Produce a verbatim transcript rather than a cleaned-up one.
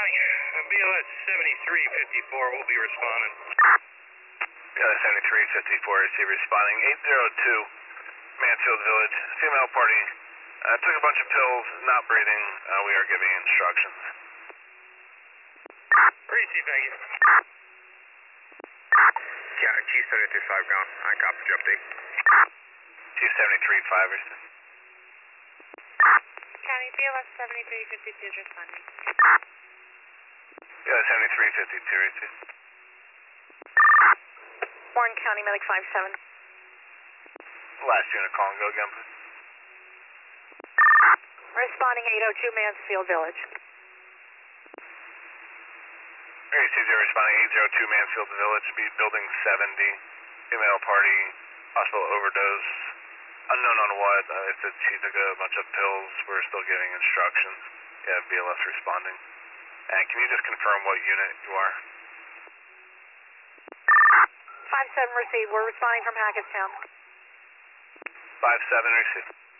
responding. B L S seventy-three fifty-four will be responding. B L S seventy-three fifty-four is responding. eight zero two, Mansfield Village. Female party uh, took a bunch of pills, not breathing. Uh, we are giving instructions. Receive, thank you. Yeah, Chief seventy-three five gone. I copy your update. Chief seventy-three five is County B L S seventy-three fifty-two is responding. B L S seventy-three fifty-two, receive. Warren County Medic five seven. Last unit call and go again, please. Responding eight oh two Mansfield Village. Receive zero responding eight zero two Mansfield Village, be building seventy. Female party, hospital overdose. Unknown on what. Uh, it said she took a bunch of pills. We're still giving instructions. Yeah, B L S responding. And can you just confirm what unit you are? five seven received. We're responding from Hackettstown. five seven, receive.